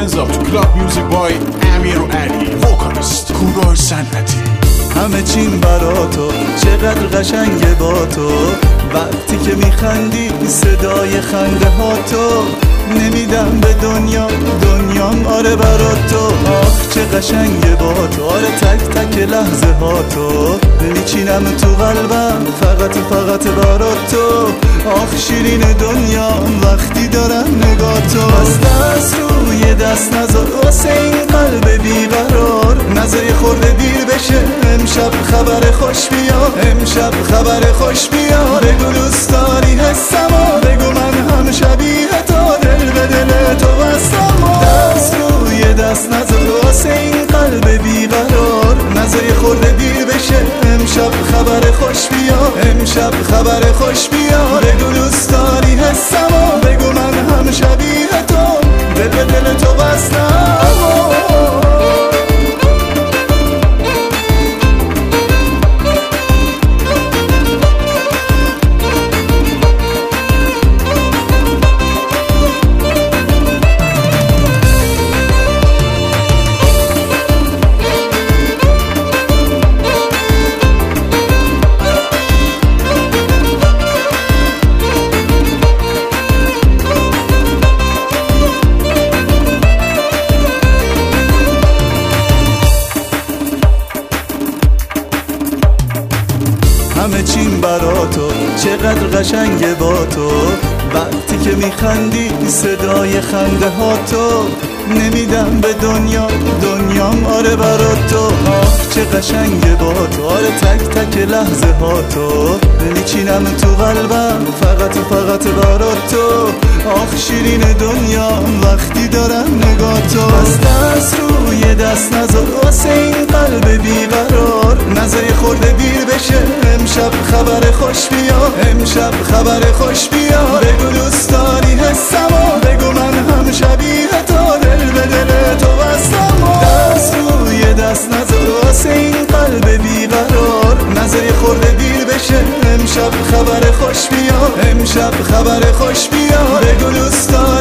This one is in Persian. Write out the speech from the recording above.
hands up to Club Music by امیر و علی وکالیست کوروش صنعتی. همه چیم برا تو چقدر قشنگه با تو، وقتی که میخندی صدای خنده ها تو، نمیدم به دنیام آره برا تو. آخ چه قشنگه با تو، آره تک تک لحظه ها تو، میچینم تو قلبم فقط برا تو. آخ شیرین دنیام وقتی دارم نگاه تو. از دست روی دست نذار واسه این قلب بیقرار، نذار خورده دیر بشه امشب خبر خوش بیا، امشب خبر خوش بیا. بگو دوست داری حسمو، بگو من هم شبیه تو، دل به دل تو بستم. دست روی دست نذار واسه این قلب بیقرار، نذار خورده دیر بشه امشب خبر خوش بیا، امشب خبر خوش بیا. بگو دوست داری حسمو، بگو من هم شبیه تو، دل به دل تو بستم. همه چیم برا تو چقدر قشنگه با تو، وقتی که میخندی صدای خنده ها تو، نمیدم به دنیام آره برا تو. آخ چه قشنگه با تو، آره تک تک لحظه ها تو، میچینم تو قلبم فقط برا تو. آخ شیرین دنیام وقتی دارم نگاه تو. از دست روی دست نذار واسه این قلب بیقرار، نذار خورده دیر بشه امشب خبر خوش بیا، امشب خبر خوش بیا. بگو دوست داری حسمو، بگو من هم شبیه تو، دل به دل تو بستم. دست روی دست نذار واسه این قلب بیقرار، نذار خورده دیر بشه امشب خبر خوش بیا، امشب خبر خوش بیا. بگو دوست داری